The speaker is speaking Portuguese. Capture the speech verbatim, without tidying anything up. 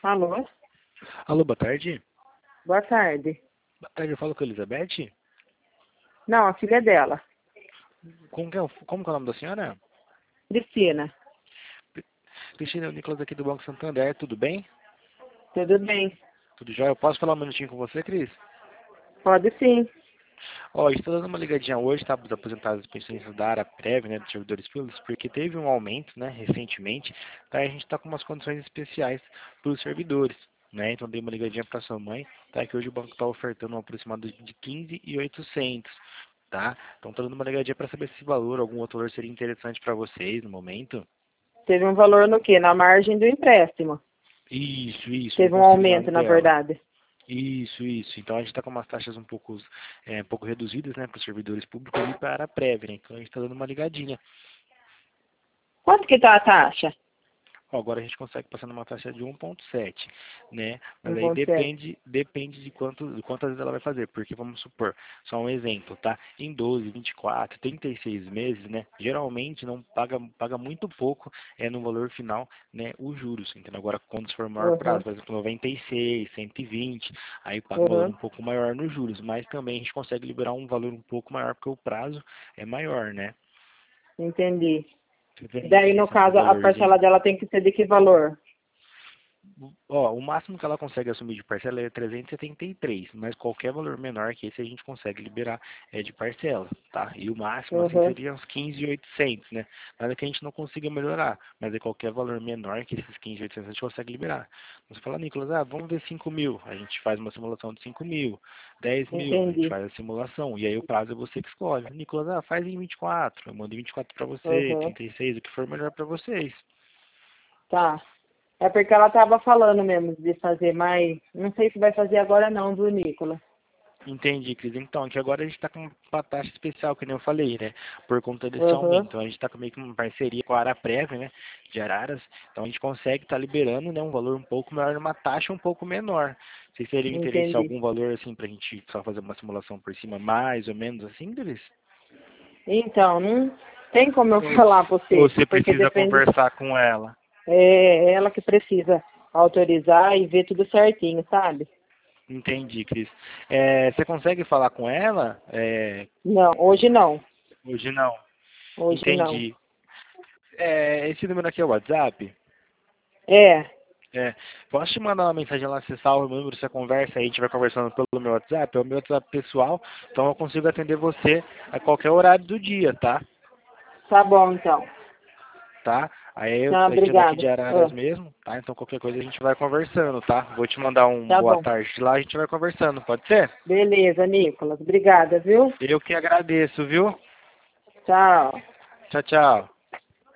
Alô? Alô, boa tarde. Boa tarde. Boa tarde, eu falo com a Elizabeth. Não, a filha dela, Como que é, o- como que é o nome da senhora? Cristina. Cristina, é o Nicolas aqui do Banco Santander, tudo bem? Tudo bem? Tudo jóia? Eu posso falar um minutinho com você, Cris? Pode sim. Ó, estou dando uma ligadinha hoje, tá, para os aposentados e pensionistas da área prévia, né, dos servidores públicos, porque teve um aumento, né, recentemente, tá, e a gente está com umas condições especiais para os servidores, né, então dei uma ligadinha para sua mãe, tá, que hoje o banco está ofertando um aproximado de quinze mil e oitocentos, tá, então estou dando uma ligadinha para saber se esse valor, algum outro valor seria interessante para vocês no momento. Teve um valor no quê? Na margem do empréstimo. Isso, isso, no Teve um consignado aumento, na dela. verdade. Isso, isso. Então a gente está com umas taxas um pouco, é, um pouco reduzidas, né, para os servidores públicos e para a prévia, né? Então a gente está dando uma ligadinha. Quanto que tá a taxa? Ó, agora a gente consegue passar numa taxa de um vírgula sete, né? Mas Um aí ponto sete. depende, depende de quanto, de quantas vezes ela vai fazer, porque vamos supor, só um exemplo, tá? Em doze, vinte e quatro, trinta e seis meses, né? Geralmente não paga, paga muito pouco é no valor final, né? Os juros, entendeu? Agora quando for maior Uhum. prazo, por exemplo, noventa e seis, cento e vinte, aí paga um valor Uhum. um pouco maior nos juros, mas também a gente consegue liberar um valor um pouco maior porque o prazo é maior, né? Entendi. Você E tem daí, no assim, um caso, a valorzinho. parcela dela tem que ser de que valor? Ó, o máximo que ela consegue assumir de parcela é trezentos e setenta e três, mas qualquer valor menor que esse a gente consegue liberar é de parcela, tá? E o máximo, assim, Uhum. seria uns quinze mil e oitocentos, né? Nada que a gente não consiga melhorar, mas é qualquer valor menor que esses quinze mil e oitocentos a gente consegue liberar. Você fala, Nicolas, ah, vamos ver cinco mil, a gente faz uma simulação de cinco mil, dez mil, a gente Entendi. faz a simulação, e aí o prazo é você que escolhe. Nicolas, ah, faz em vinte e quatro, eu mando em vinte e quatro para você, Uhum. trinta e seis, o que for melhor para vocês. Tá. É porque ela tava falando mesmo de fazer, mas não sei se vai fazer agora não, viu, Nicolas? Entendi, Cris. Então, aqui agora a gente está com uma taxa especial, que nem eu falei, né? Por conta desse Uhum. aumento. Então, a gente está com meio que uma parceria com a Araprev, né? De Araras. Então, a gente consegue estar liberando, né? Um valor um pouco maior, numa taxa um pouco menor. Se seria interesse Entendi. algum valor, assim, para a gente só fazer uma simulação por cima, mais ou menos assim, Cris? Então, não tem como eu Ou, falar pra ou você, você porque precisa depende, conversar com ela? é ela que precisa autorizar e ver tudo certinho, sabe? Entendi, Cris. É, você consegue falar com ela? É, Não, hoje não. hoje não. Hoje não. Entendi. É, esse número aqui é o WhatsApp? É, É, posso te mandar uma mensagem lá, você salva o meu número, você conversa, aí a gente vai conversando pelo meu WhatsApp, é o meu WhatsApp pessoal, então eu consigo atender você a qualquer horário do dia, tá? tá bom então. Tá? Aí eu, Tá, a gente é daqui de obrigada. Araras Ah, mesmo, tá? Então qualquer coisa a gente vai conversando, tá? Vou te mandar um tá boa bom. tarde lá, a gente vai conversando, pode ser? Beleza, Nicolas. Obrigada, viu? Eu que agradeço, viu? Tchau. Tchau, tchau.